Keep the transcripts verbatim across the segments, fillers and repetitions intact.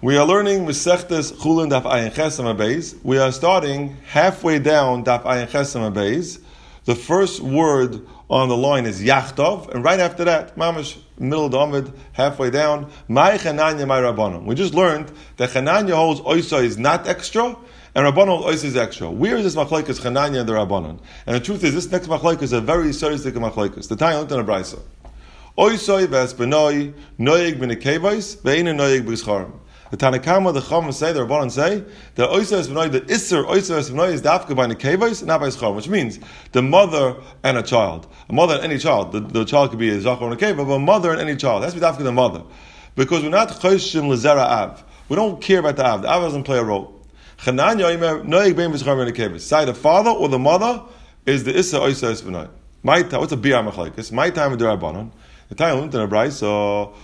We are learning Masechtes Chulin Daf Ayin Chesem Beis. We are starting halfway down Daf Ayin Chesem Beis. The first word on the line is Yachtov, and right after that, Mamash, middle of the Amid, halfway down, Mai Chananya Mai Rabbanon. We just learned that Chananya holds Oisa is not extra, and Rabbanon holds Oisa is extra. Where is this machlekes Chananya and the Rabbanon? And the truth is, this next machlekes is a very serious machlekes. The time looked in a brayso. Oisa ves benoi noyeg b'nekevos ve'ina noyeg b'scharim. The Tanakama, the Chacham say, the Rabbanan say, that Oisa es B'nai, the Isser Oisa es B'nai is dafka by Nekevos, not by Schar, which means the mother and a child. A mother and any child. The, the child could be a Zachar and a Nekeva, but a mother and any child. It has to be dafka the mother. Because we're not Choshim L'Zera Av. We don't care about the Av. The Av doesn't play a role. Chananya Omer, Noeg Bein B'Schar and Nekevos. Say the father or the mother is the Isser Oisa es B'nai. My time, what's a Biyah Machlekes? My time with the Rabbanan. The time in a brayso,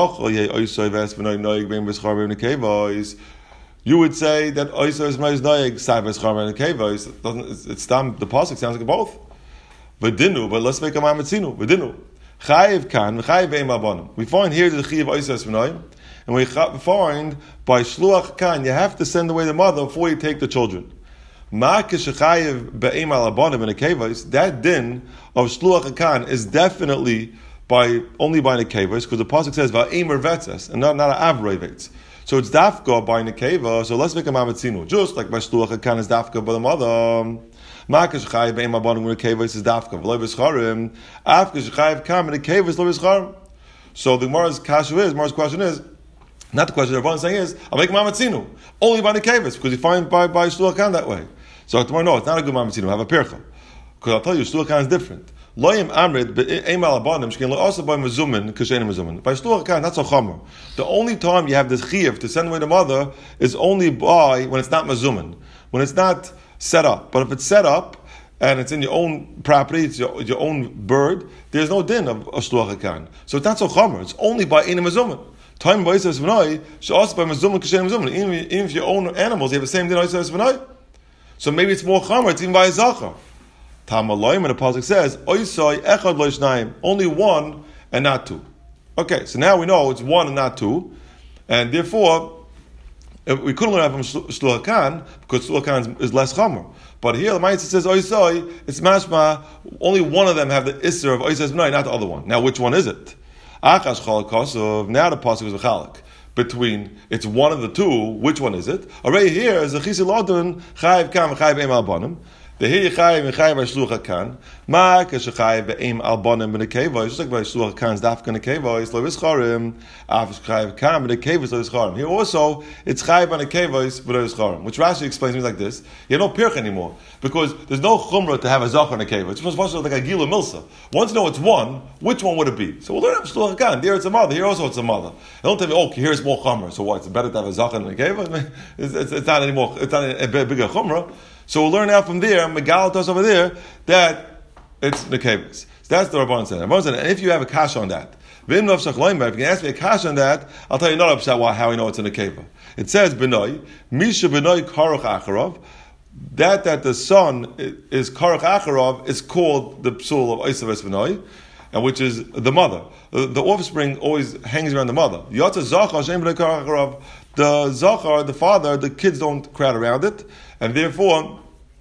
you would say that oisa is noyeg noyeg sai v'schar v'nekevos. Doesn't it's tam the pasuk sounds like both. V'dinu, but let's make a ma'ametzinu. V'dinu, chayiv kan v'chayiv ve'im abanim. We find here the chayiv oisa is v'noyim, and we find by shluach kan you have to send away the mother before you take the children. Ma'akish chayiv be'im al abanim v'nekevos. That din of shluach kan is definitely by only by nekevos, because the pasuk says va'emer vetzes and not not an avroivetz. So it's dafka by nekeva. So let's make a mamatzinu, just like by shluach kan is dafka by the mother. Ma'akash chayiv be'em abanim nekevos is dafka v'lo v'scharim. Afkash chayiv kam nekevos lo v'scharim. So the Gemara's kashu is, Gemara's question is, not the question everyone's saying is, I'll make a mamatzinu only by nekevos because you find by by shluach kan that way. So tomorrow, no, it's not a good mamatzinu. Have a pircha, because I'll tell you shluach kan is different. Loyim amrid be'em alabanim shkin lo also by mezumin kashenim mezumin. By shluach kan, that's a chomer. The only time you have this chiyuv to send away the mother is only by when it's not mezumin, when it's not set up. But if it's set up and it's in your own property, it's your, your own bird, there's no din of a shluach kan. So it's not so chomer. It's only by enim mezumin. Time by isas v'noi she also by mezumin kashenim mezumin. Even if you own animals, you have the same din isas v'noi. So maybe it's more chomer. It's even by a zachar. Tamaloim, and the pasuk says, Oisoi echad lo shnayim, only one and not two. Okay, so now we know it's one and not two, and therefore we couldn't learn that from shluach kan because shluach kan is less chamer. But here the Ma'aseh says Oisoi, it's mashma. Only one of them have the isser of Oisoi B'nai, not the other one. Now which one is it? Achash chalakosov. Now the pasuk is a chalak between it's one of the two. Which one is it? Already here is a chisi lodun chayiv kam chayiv em albanim. The here Yechayiv and Chayiv by Shluach Kan, Ma Kashachayiv be'im albonim b'nekevos, just like by Shluach Kan's dafka nekevos lo v'scharim, Af Chayiv Kan b'nekevos lo v'scharim. Here also it's Chayiv by nekevos v'lo v'scharim, which Rashi explains me like this: you have no pirch anymore because there's no chumrah to have a zachar nekevos. It's supposed to be like a gila milsa. Once you know it's one, which one would it be? So we'll learn from Shluach Kan. There it's a mother. Here also it's a mother. Don't tell me, oh, here's more chumrah. So what? It's better to have a zachar nekevos. It's, it's, it's not anymore. It's not a bigger chumrah. So we'll learn out from there, Megalatos over there, that it's Nekevos. So that's the Rabbanan said. Rabbanan said, and if you have a kash on that, if you can ask me a kash on that, I'll tell you not upset why, how I know it's a Nekeva. It says, B'noi, Misha B'noi Karuch Acharov, that that the son is Karuch Acharov is called the psul of Oisa ves B'noi, and which is the mother. The, the offspring always hangs around the mother. Yotza Zachar Shem B'noi Karuch Acharov, the Zachar, the father, the kids don't crowd around it, and therefore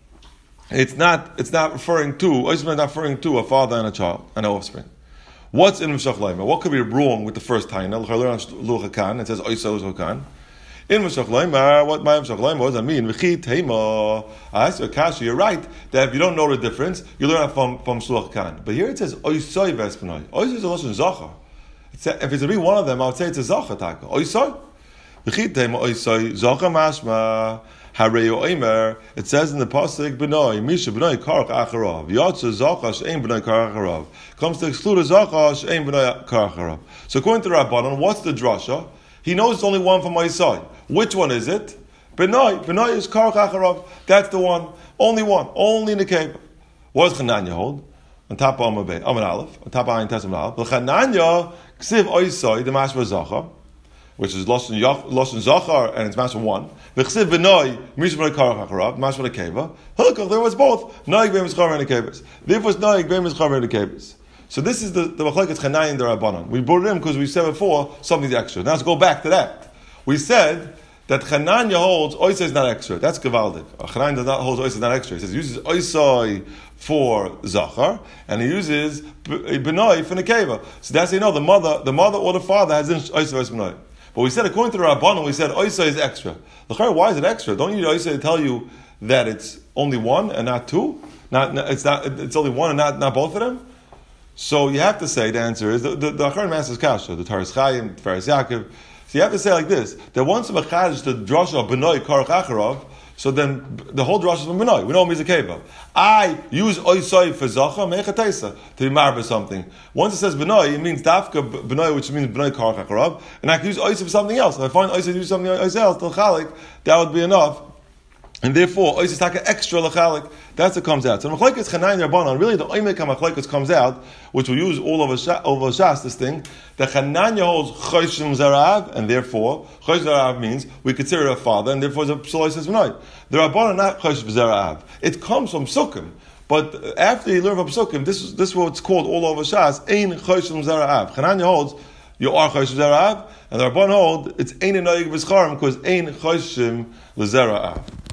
it's not it's not referring to it's not referring to a father and a child and an offspring. What's in Meshach Laima? What could be wrong with the first taina? Lucha Kan, it says Oisa Uzokan. In Meshach Laima, what my Meshach Laima was, I mean, V'chi Teima. I asked you, Akashi, you're right that if you don't know the difference, you learn it from from Shluach Kan. But here it says Oisoi Vespanoi. Oisoi is a lashon Zachar. If it's to be one of them, I would say it's a Zachar taka. Oisoi. V'chi Teima Oisoi Zachar Mashma. It says in the pasuk, "B'noi Misha B'noi Karach Acharav Yotze Zachar She'ein B'noi Karach Acharav." Comes to exclude a Zachar She'ein B'noi Karach Acharav. So according to Rabbanan, what's the drasha? He knows it's only one from my side. Which one is it? B'noi. B'noi is Karach Acharav. That's the one. Only one. Only in the cave. What does Chananya hold? On top of Amar Bey, Amar Aleph. On top of Ayin Tes Amar Aleph. The Chananya Ksiv Oisoi the Mashma Zachar, which is Lashon Lashon Zachar, and it's Mashma one. V'chsiv b'noi Misha b'noi Karach Acharav Mashma nekeva. Hilkach, there was both Noig be'em Zachar and nekevas. Therefore, it's Noig be'em Zachar and nekevas. So this is the the machlekes Chananya and the Rabbanan. We brought it in because we said before something's extra. Now let's go back to that. We said that Chananya holds Oisai is not extra. That's Gavaldik. Chananya does not hold Oisai is not extra. He says he uses Oisai for Zachar, and he uses Benoi for Nekeva. So that's how you know the mother, the mother or the father has Oisai versus Benoi. But we said according to the Rabbanon, we said Oisai is extra. Why is it extra? Don't you need Oisai to tell you that it's only one and not two? Not, not it's not it's only one and not, not both of them? So you have to say, the answer is, the, the, the Achar Master's Kasha, the Taras Chaim, the Faris Yaakov. So you have to say like this, that once of a Chadish, the drasha of Benoi Karach Acharov, so then the whole drasha is from Benoi. We know it means a Keva. I use Oisoi for Zacha, Mechatesa, to be married with something. Once it says Benoi, it means Dafka Benoi, which means Benoi Karach Acharov, and I can use Oisoi for something else. If I find Oisoi to do something else, till Chalik, that would be enough. And therefore, Oisoi is like an extra lachalik. That's what comes out. So Machlekes Chananya Rabbanan, really the Oimek HaMachlekes comes out, which we use all over Shas, over Shas, this thing, that Chananya holds Choshim Zarav, and therefore, Choshim Zarav means we consider it a father, and therefore it's a Psaloi says V'noi. The Rabbanan not Choshim Zarav. It comes from Sukkim. But after you learn from Sukkim, this is, this is what it's called all over Shas, Ein Choshim Zarav. Chananya holds, you are Choshim Zarav, and the Rabbanan hold, it's Ein Enoyig V'scharim, because Ein Choshim L'Zarav.